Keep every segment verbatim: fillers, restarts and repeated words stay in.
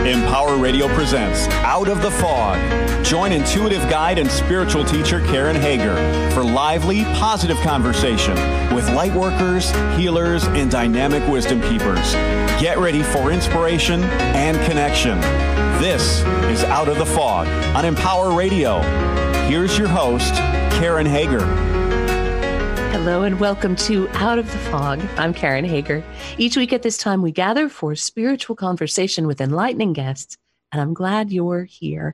Empower Radio presents Out of the Fog. Join intuitive guide and spiritual teacher Karen Hager for lively, positive conversation with lightworkers, healers, and dynamic wisdom keepers. Get ready for inspiration and connection. This is Out of the Fog on Empower Radio. Here's your host, Karen Hager. Hello and welcome to Out of the Fog. I'm Karen Hager. Each week at this time, we gather for spiritual conversation with enlightening guests, and I'm glad you're here.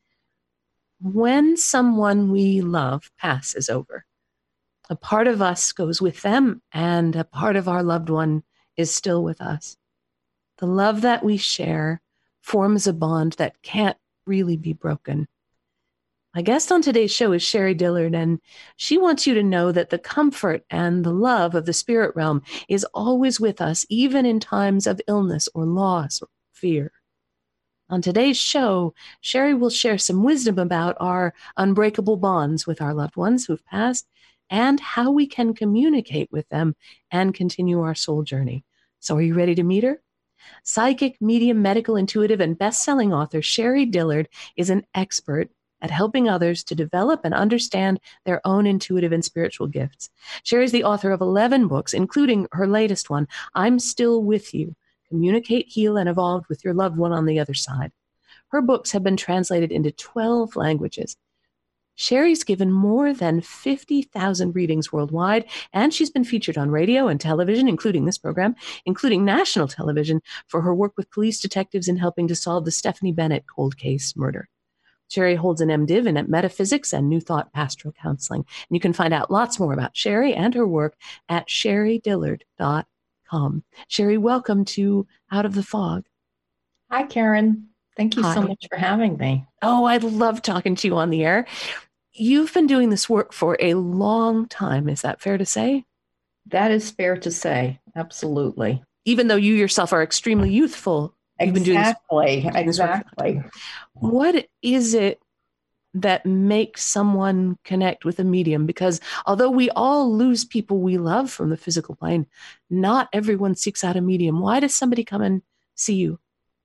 When someone we love passes over, a part of us goes with them, and a part of our loved one is still with us. The love that we share forms a bond that can't really be broken. My guest on today's show is Sherry Dillard, and she wants you to know that the comfort and the love of the spirit realm is always with us, even in times of illness or loss or fear. On today's show, Sherry will share some wisdom about our unbreakable bonds with our loved ones who've passed and how we can communicate with them and continue our soul journey. So are you ready to meet her? Psychic, medium, medical, intuitive, and best-selling author Sherry Dillard is an expert at helping others to develop and understand their own intuitive and spiritual gifts. Sherry is the author of eleven books, including her latest one, I'm Still With You, Communicate, Heal, and Evolve with Your Loved One on the Other Side. Her books have been translated into twelve languages. Sherry's given more than fifty thousand readings worldwide, and she's been featured on radio and television, including this program, including national television, for her work with police detectives in helping to solve the Stephanie Bennett cold case murder. Sherry holds an MDiv in metaphysics and New Thought pastoral counseling. And you can find out lots more about Sherry and her work at sherry dillard dot com. Sherry, welcome to Out of the Fog. Hi, Karen. Thank you Hi. so much for having me. Oh, I love talking to you on the air. You've been doing this work for a long time. Is that fair to say? That is fair to say. Absolutely. Even though you yourself are extremely youthful. You've been doing this, Exactly. doing this work for- Exactly. What is it that makes someone connect with a medium? Because although we all lose people we love from the physical plane, not everyone seeks out a medium. Why does somebody come and see you?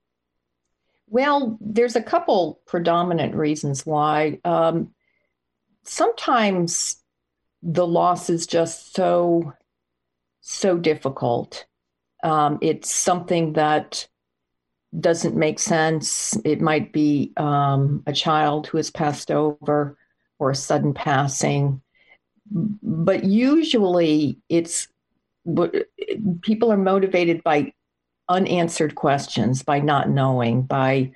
Well, there's a couple predominant reasons why. Um, sometimes the loss is just so, so difficult. Um, it's something that doesn't make sense. It might be um, a child who has passed over or a sudden passing. But usually it's people are motivated by unanswered questions, by not knowing, by,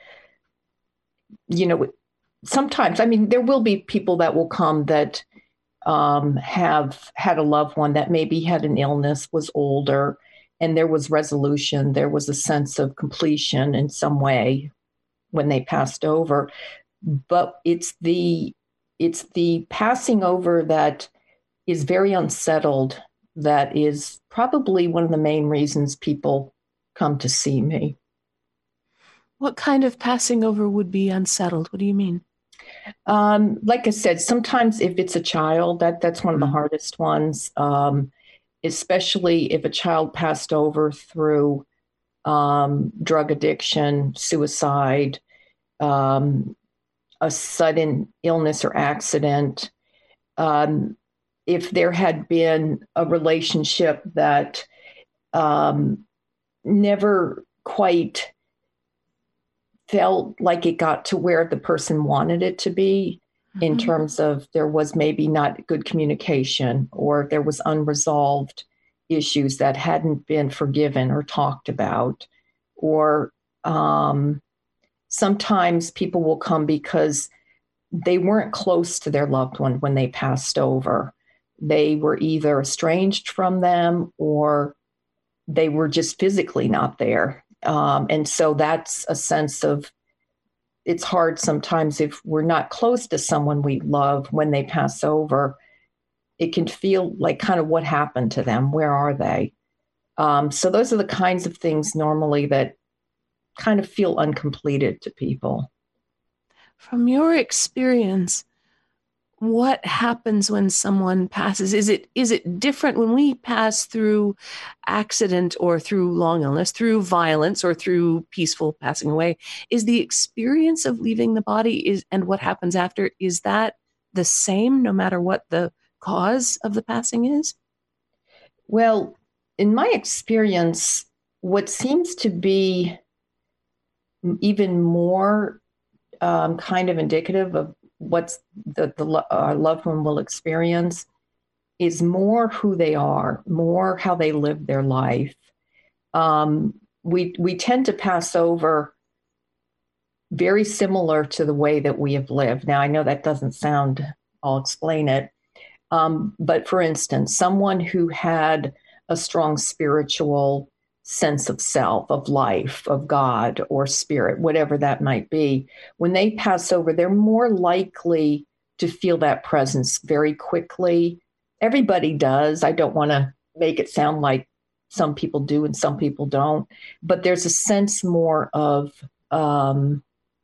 you know, sometimes, I mean, there will be people that will come that um, have had a loved one that maybe had an illness, was older, and there was resolution, there was a sense of completion in some way when they passed over. But it's the it's the passing over that is very unsettled that is probably one of the main reasons people come to see me. What kind of passing over would be unsettled? What do you mean? Um, like I said, sometimes if it's a child, that that's one of the hardest ones. Um, especially if a child passed over through um, drug addiction, suicide, um, a sudden illness or accident. Um, if there had been a relationship that um, never quite felt like it got to where the person wanted it to be, in terms of there was maybe not good communication or there was unresolved issues that hadn't been forgiven or talked about. Or um, sometimes people will come because they weren't close to their loved one when they passed over. They were either estranged from them or they were just physically not there. Um, and so that's a sense of, it's hard sometimes if we're not close to someone we love when they pass over. It can feel like kind of what happened to them. Where are they? Um, so those are the kinds of things normally that kind of feel uncompleted to people. From your experience, what happens when someone passes? Is it is it different when we pass through accident or through long illness, through violence or through peaceful passing away? Is the experience of leaving the body is and what happens after, is that the same no matter what the cause of the passing is? Well, in my experience, what seems to be even more um, kind of indicative of what's the, the uh, loved one will experience is more who they are, more how they live their life. Um, we we tend to pass over very similar to the way that we have lived. Now, I know that doesn't sound, I'll explain it. Um, but for instance, someone who had a strong spiritual sense of self, of life, of God or spirit, whatever that might be, when they pass over, they're more likely to feel that presence very quickly. Everybody does. I don't want to make it sound like some people do and some people don't, but there's a sense more of um,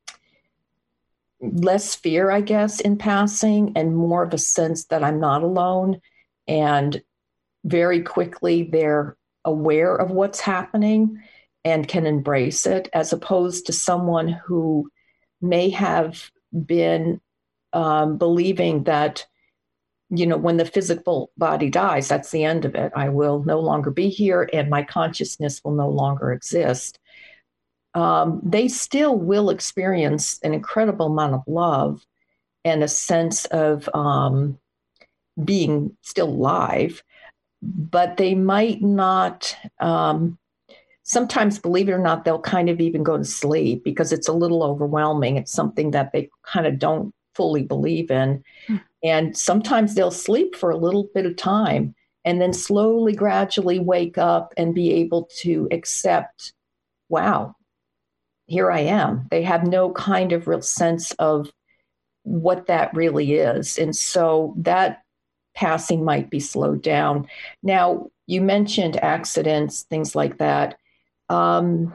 less fear, I guess, in passing, and more of a sense that I'm not alone. And very quickly, they're aware of what's happening and can embrace it, as opposed to someone who may have been um, believing that, you know, when the physical body dies, that's the end of it. I will no longer be here and my consciousness will no longer exist. Um, they still will experience an incredible amount of love and a sense of um, being still alive, but they might not, um, sometimes, believe it or not, they'll kind of even go to sleep because it's a little overwhelming. It's something that they kind of don't fully believe in. Mm. And sometimes they'll sleep for a little bit of time and then slowly, gradually wake up and be able to accept, wow, here I am. They have no kind of real sense of what that really is. And so that passing might be slowed down. Now, you mentioned accidents, things like that. Um,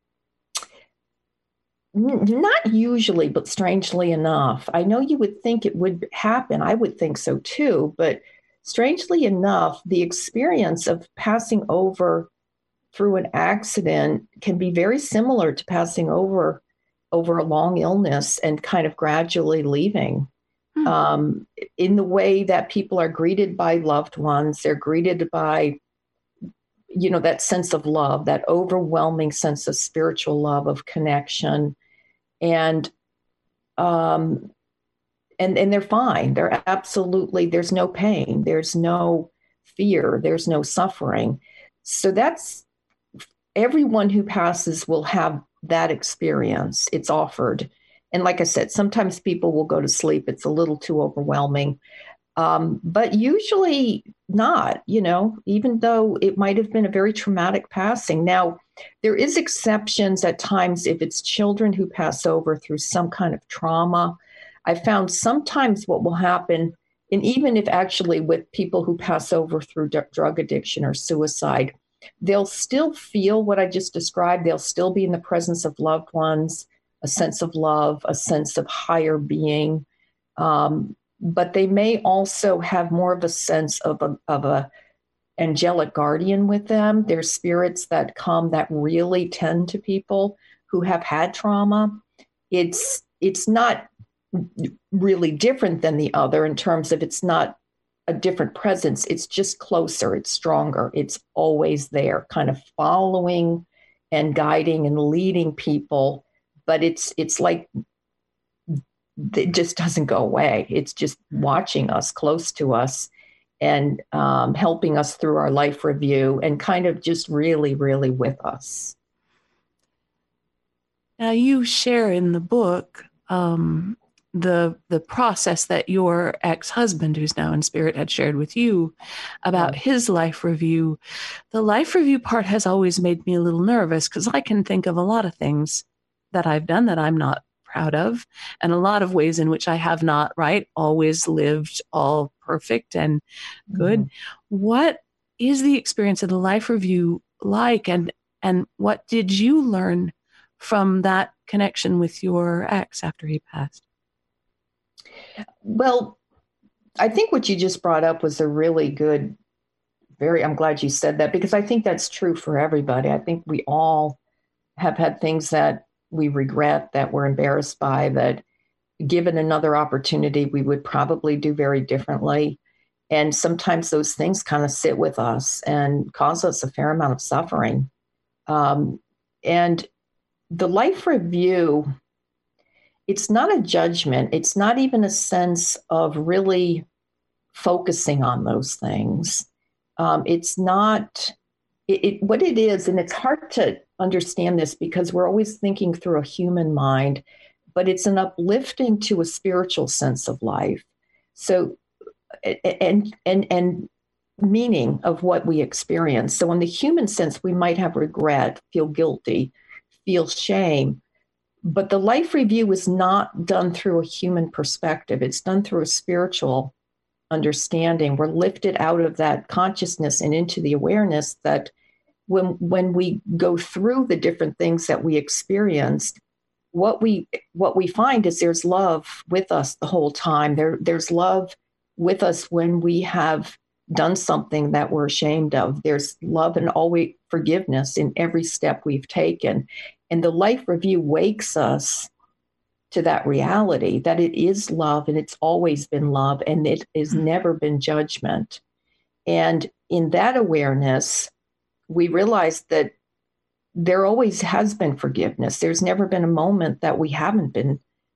n- not usually, but strangely enough, I know you would think it would happen. I would think so too. But strangely enough, the experience of passing over through an accident can be very similar to passing over over a long illness and kind of gradually leaving. Mm-hmm. Um, in the way that people are greeted by loved ones, they're greeted by, you know, that sense of love, that overwhelming sense of spiritual love, of connection, and um, and and they're fine. They're absolutely, there's no pain, there's no fear, there's no suffering. So that's, everyone who passes will have that experience. It's offered. And like I said, sometimes people will go to sleep. It's a little too overwhelming, um, but usually not, you know, even though it might have been a very traumatic passing. Now, there is exceptions at times if it's children who pass over through some kind of trauma. I found sometimes what will happen, and even if actually with people who pass over through d- drug addiction or suicide, they'll still feel what I just described. They'll still be in the presence of loved ones, a sense of love, a sense of higher being. Um, but they may also have more of a sense of a, of a angelic guardian with them. There's spirits that come that really tend to people who have had trauma. It's, it's not really different than the other in terms of it's not a different presence. It's just closer. It's stronger. It's always there, kind of following and guiding and leading people. But it's it's like it just doesn't go away. It's just watching us, close to us, and um, helping us through our life review and kind of just really, really with us. Now, you share in the book um, the the process that your ex-husband, who's now in spirit, had shared with you about yeah. his life review. The life review part has always made me a little nervous because I can think of a lot of things that I've done that I'm not proud of, and a lot of ways in which I have not, right, always lived all perfect and good. Mm-hmm. What is the experience of the life review like, and and what did you learn from that connection with your ex after he passed? Well, I think what you just brought up was a really good, very, I'm glad you said that, because I think that's true for everybody. I think we all have had things that we regret, that we're embarrassed by, that given another opportunity, we would probably do very differently. And sometimes those things kind of sit with us and cause us a fair amount of suffering. Um, and the life review, it's not a judgment. It's not even a sense of really focusing on those things. Um, it's not it, it, what it is, and it's hard to understand this because we're always thinking through a human mind, but it's an uplifting to a spiritual sense of life. So, and and and meaning of what we experience. So in the human sense, we might have regret, feel guilty, feel shame, but the life review is not done through a human perspective. It's done through a spiritual understanding. We're lifted out of that consciousness and into the awareness that when when we go through the different things that we experienced, what we what we find is there's love with us the whole time. There there's love with us when we have done something that we're ashamed of. There's love and always forgiveness in every step we've taken. And the life review wakes us to that reality that it is love and it's always been love and it has never been judgment. And in that awareness, we realize that there always has been forgiveness. There's never been a moment that we haven't been,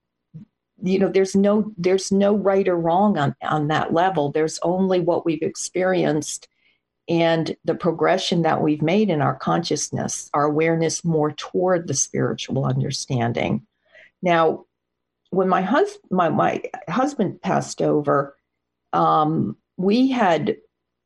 you know, there's no there's no right or wrong on, on that level. There's only what we've experienced and the progression that we've made in our consciousness, our awareness more toward the spiritual understanding. Now, when my, hus- my, my husband passed over, um, we had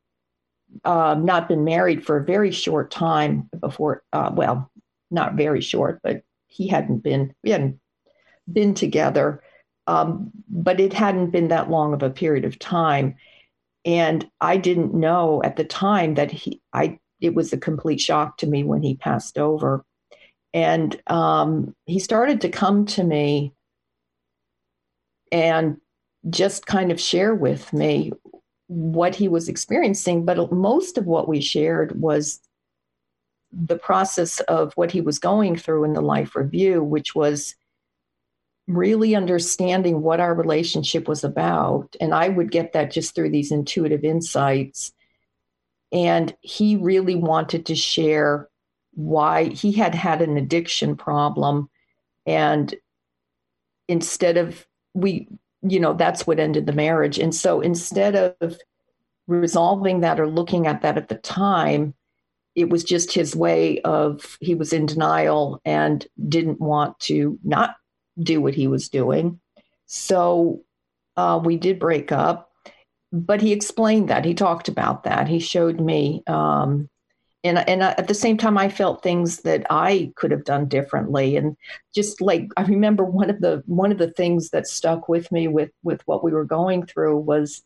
uh, not been married for a very short time before, uh, well, not very short, but he hadn't been, we hadn't been together, um, but it hadn't been that long of a period of time. And I didn't know at the time that he, I, it was a complete shock to me when he passed over. And um, he started to come to me and just kind of share with me what he was experiencing. But most of what we shared was the process of what he was going through in the life review, which was really understanding what our relationship was about. And I would get that just through these intuitive insights. And he really wanted to share why he had had an addiction problem. And instead of we, you know, that's what ended the marriage. And so instead of resolving that or looking at that at the time, it was just his way of, he was in denial and didn't want to not do what he was doing. So uh, we did break up, but he explained that. He talked about that. He showed me. Um, and and at the same time, I felt things that I could have done differently. And just like, I remember one of the one of the things that stuck with me with, with what we were going through was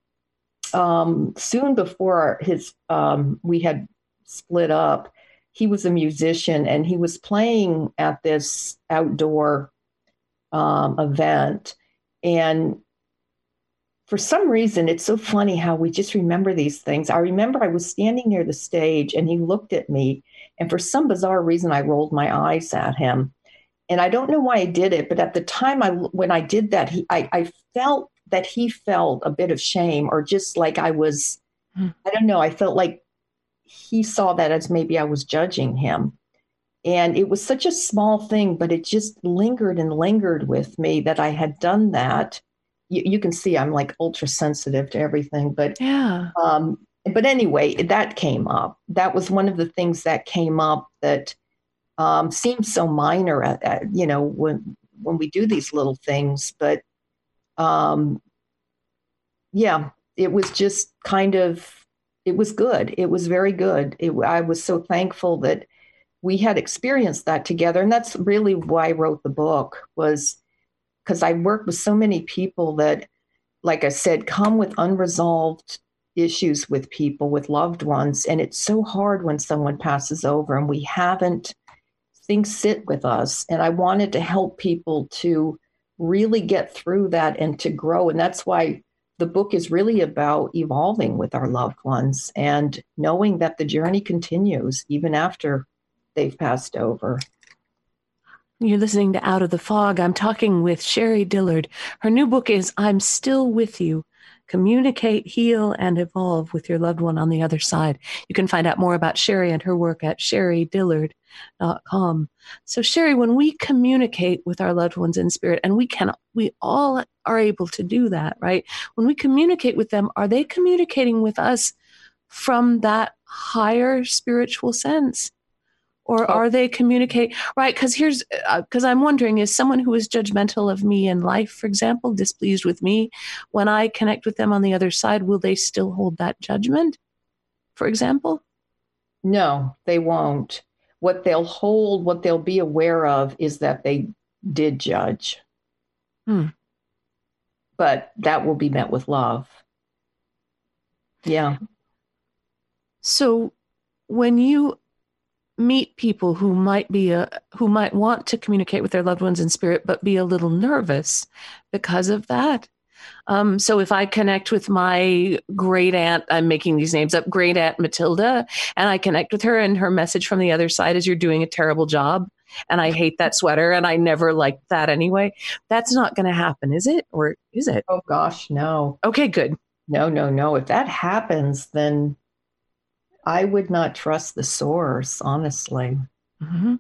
um, soon before his um, we had split up, he was a musician and he was playing at this outdoor Um, event. And for some reason, it's so funny how we just remember these things. I remember I was standing near the stage and he looked at me. And for some bizarre reason, I rolled my eyes at him. And I don't know why I did it, but at the time I, when I did that, he, I, I felt that he felt a bit of shame or just like I was, I don't know, I felt like he saw that as maybe I was judging him. And it was such a small thing, but it just lingered and lingered with me that I had done that. You, you can see I'm like ultra sensitive to everything, but Yeah. Um, but anyway, that came up. That was one of the things that came up that um, seemed so minor, at, at, you know, when when we do these little things. But um, yeah, it was just kind of, it was good. It was very good. It, I was so thankful that we had experienced that together. And that's really why I wrote the book, was because I work with so many people that, like I said, come with unresolved issues with people, with loved ones. And it's so hard when someone passes over and we haven't, things sit with us. And I wanted to help people to really get through that and to grow. And that's why the book is really about evolving with our loved ones and knowing that the journey continues even after they've passed over. You're listening to Out of the Fog. I'm talking with Sherry Dillard. Her new book is I'm Still With You. Communicate, heal, and evolve with your loved one on the other side. You can find out more about Sherry and her work at sherry dillard dot com. So Sherry, when we communicate with our loved ones in spirit, and we can, we all are able to do that, right? When we communicate with them, are they communicating with us from that higher spiritual sense? Or are they communicate, right? Because here's, because uh, I'm wondering, is someone who is judgmental of me in life, for example, displeased with me, when I connect with them on the other side, will they still hold that judgment, for example? No, they won't. What they'll hold, what they'll be aware of is that they did judge. Hmm. But that will be met with love. Yeah. So when you meet people who might be a, who might want to communicate with their loved ones in spirit, but be a little nervous because of that. Um, so if I connect with my great aunt, I'm making these names up, great aunt Matilda, and I connect with her and her message from the other side is you're doing a terrible job. And I hate that sweater and I never liked that anyway. That's not going to happen, is it? Or is it? Oh gosh, no. Okay, good. No, no, no. If that happens, then I would not trust the source, honestly. Mm-hmm.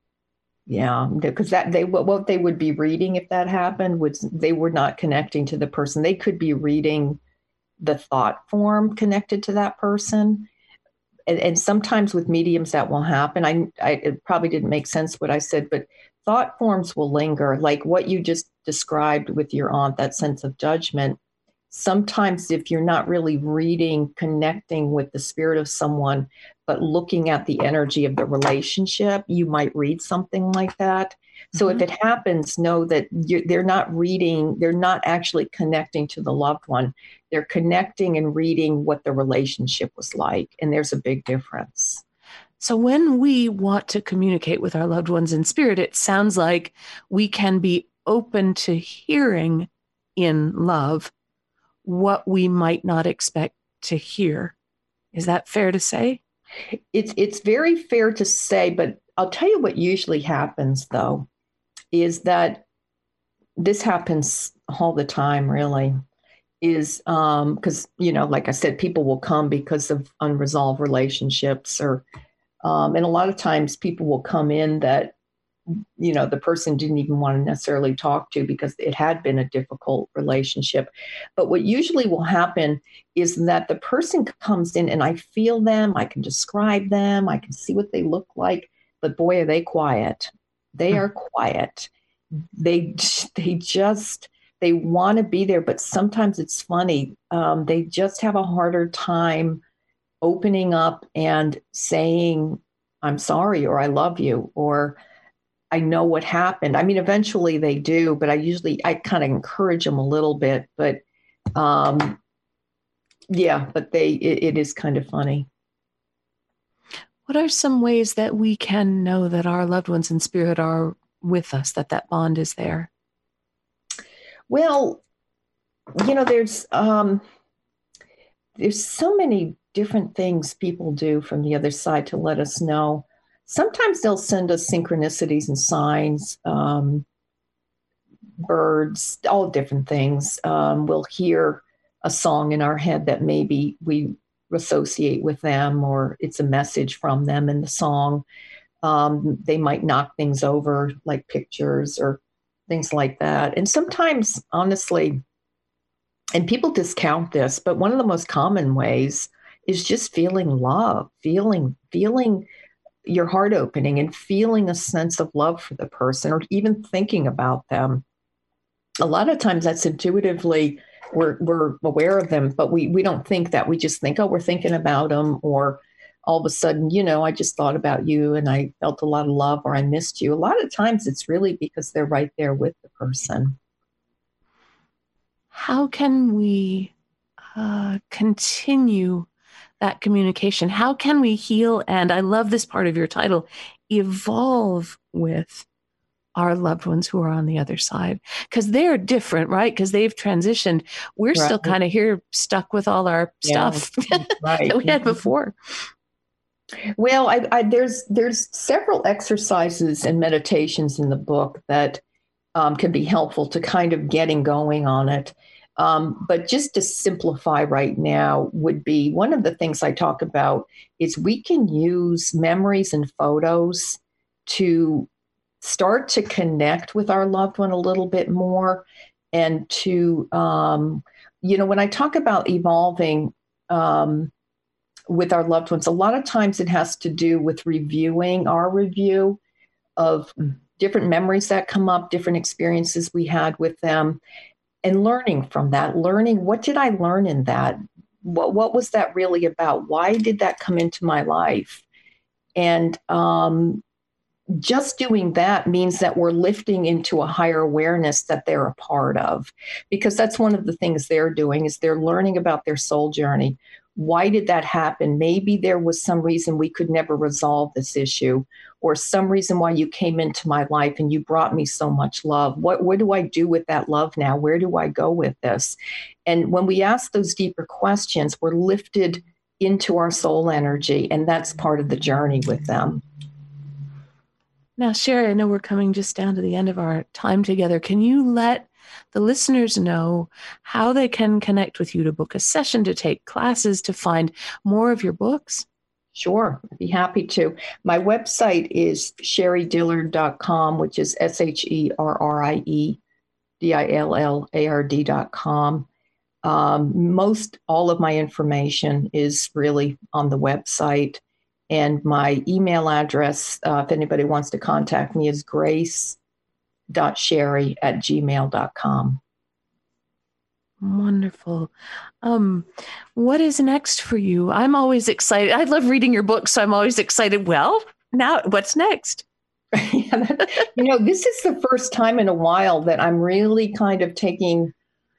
Yeah, because that they what, what they would be reading if that happened would they were not connecting to the person. They could be reading the thought form connected to that person, and, and sometimes with mediums that will happen. I, I it probably didn't make sense what I said, but thought forms will linger, like what you just described with your aunt. That sense of judgment. Sometimes if you're not really reading, connecting with the spirit of someone, but looking at the energy of the relationship, you might read something like that. So mm-hmm. if it happens, know that you're, they're not reading, they're not actually connecting to the loved one. They're connecting and reading what the relationship was like. And there's a big difference. So when we want to communicate with our loved ones in spirit, it sounds like we can be open to hearing in love what we might not expect to hear. Is that fair to say? It's it's very fair to say, but I'll tell you what usually happens, though, is that this happens all the time, really, is um, because, you know, like I said, people will come because of unresolved relationships or, um, and a lot of times people will come in that, you know, the person didn't even want to necessarily talk to because it had been a difficult relationship. But what usually will happen is that the person comes in and I feel them, I can describe them, I can see what they look like, but boy, are they quiet. They are quiet. They, they just, they want to be there, but sometimes it's funny. Um, they just have a harder time opening up and saying, I'm sorry, or I love you, or I know what happened. I mean, eventually they do, but I usually, I kind of encourage them a little bit, but um, yeah, but they, it, it is kind of funny. What are some ways that we can know that our loved ones in spirit are with us, that that bond is there? Well, you know, there's, um, there's so many different things people do from the other side to let us know. Sometimes they'll send us synchronicities and signs, um, birds, all different things. Um, we'll hear a song in our head that maybe we associate with them, or it's a message from them in the song. Um, they might knock things over, like pictures or things like that. And sometimes, honestly, and people discount this, but one of the most common ways is just feeling love, feeling, feeling your heart opening and feeling a sense of love for the person, or even thinking about them. A lot of times that's intuitively, we're we're aware of them, but we we don't think that. We just think, oh, we're thinking about them, or all of a sudden, you know, I just thought about you and I felt a lot of love, or I missed you. A lot of times it's really because they're right there with the person. How can we uh, continue that communication? How can we heal? And I love this part of your title, evolve with our loved ones who are on the other side, because they're different, right? Because they've transitioned. We're Right. still kind of here stuck with all our Yeah. stuff Right. that we had before. Well, I, I, there's there's several exercises and meditations in the book that um, can be helpful to kind of getting going on it. Um, but just to simplify right now would be one of the things I talk about is we can use memories and photos to start to connect with our loved one a little bit more, and to, um, you know, when I talk about evolving um, with our loved ones, a lot of times it has to do with reviewing our review of different memories that come up, different experiences we had with them, and learning from that, learning what did I learn in that? What, what was that really about? Why did that come into my life? And um, just doing that means that we're lifting into a higher awareness that they're a part of, because that's one of the things they're doing is they're learning about their soul journey. Why did that happen? Maybe there was some reason we could never resolve this issue, or some reason why you came into my life and you brought me so much love. What, what do I do with that love now? Where do I go with this? And when we ask those deeper questions, we're lifted into our soul energy, and that's part of the journey with them. Now, Sherry, I know we're coming just down to the end of our time together. Can you let the listeners know how they can connect with you to book a session, to take classes, to find more of your books? Sure, I'd be happy to. My website is sherry dillard dot com, which is S H E R R I E D I L L A R D dot com. Um, most all of my information is really on the website. And my email address, uh, if anybody wants to contact me, is grace dot sherry at gmail dot com. Wonderful. Um, what is next for you? I'm always excited. I love reading your books, so I'm always excited. Well, now what's next? yeah, that, you know, this is the first time in a while that I'm really kind of taking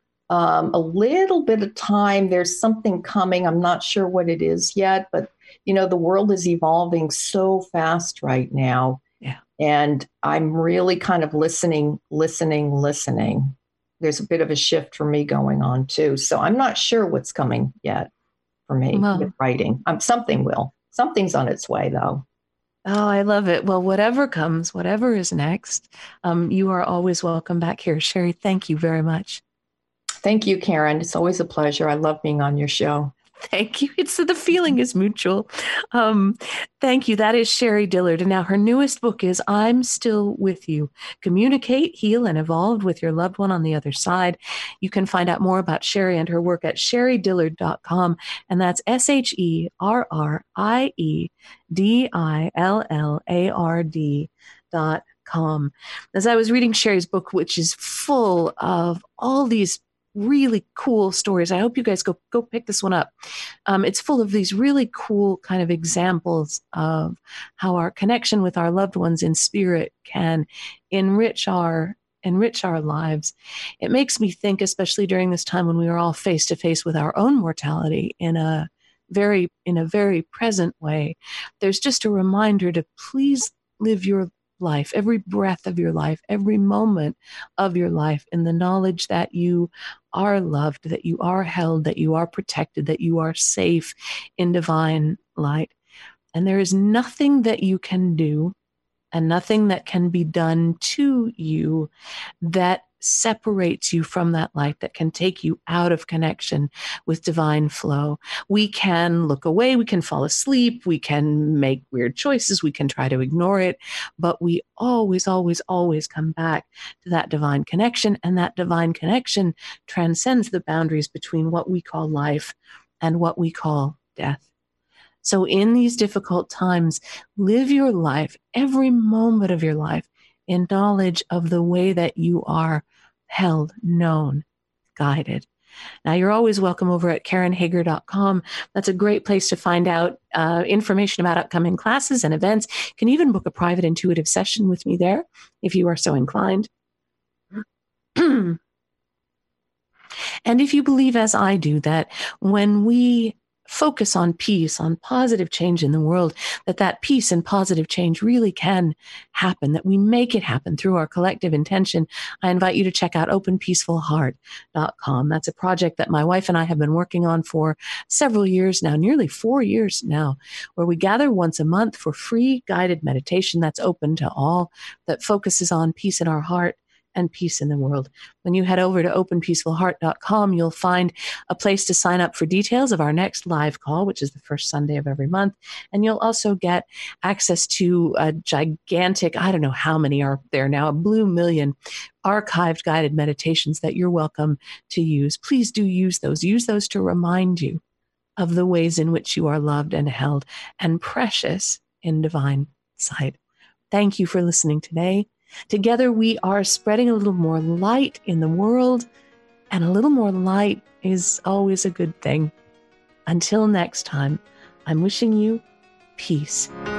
um, a little bit of time. There's something coming. I'm not sure what it is yet, but, you know, the world is evolving so fast right now. Yeah. And I'm really kind of listening, listening, listening. There's a bit of a shift for me going on too. So I'm not sure what's coming yet for me well, with writing. Um, something will. Something's on its way though. Oh, I love it. Well, whatever comes, whatever is next, um, you are always welcome back here. Sherry, thank you very much. Thank you, Karen. It's always a pleasure. I love being on your show. Thank you. It's the feeling is mutual. Um, thank you. That is Sherry Dillard. And now her newest book is I'm Still With You. Communicate, heal, and evolve with your loved one on the other side. You can find out more about Sherry and her work at sherry dillard dot com. And that's S H E R R I E D I L L A R D dot com. As I was reading Sherry's book, which is full of all these really cool stories. I hope you guys go go pick this one up. Um, it's full of these really cool kind of examples of how our connection with our loved ones in spirit can enrich our enrich our lives. It makes me think, especially during this time when we are all face to face with our own mortality in a very in a very present way. There's just a reminder to please live your life, every breath of your life, every moment of your life, in the knowledge that you are loved, that you are held, that you are protected, that you are safe in divine light. And there is nothing that you can do and nothing that can be done to you that separates you from that light, that can take you out of connection with divine flow. We can look away, we can fall asleep, we can make weird choices, we can try to ignore it, but we always, always, always come back to that divine connection, and that divine connection transcends the boundaries between what we call life and what we call death. So in these difficult times, live your life, every moment of your life, in knowledge of the way that you are held, known, guided. Now, you're always welcome over at karen hager dot com. That's a great place to find out uh, information about upcoming classes and events. You can even book a private intuitive session with me there if you are so inclined. And if you believe, as I do, that when we focus on peace, on positive change in the world, that that peace and positive change really can happen, that we make it happen through our collective intention, I invite you to check out open peaceful heart dot com. That's a project that my wife and I have been working on for several years now, nearly four years now, where we gather once a month for free guided meditation that's open to all, that focuses on peace in our heart and peace in the world. When you head over to open peaceful heart dot com, you'll find a place to sign up for details of our next live call, which is the first Sunday of every month. And you'll also get access to a gigantic, I don't know how many are there now, a blue million archived guided meditations that you're welcome to use. Please do use those. Use those to remind you of the ways in which you are loved and held and precious in divine sight. Thank you for listening today. Together, we are spreading a little more light in the world, and a little more light is always a good thing. Until next time, I'm wishing you peace.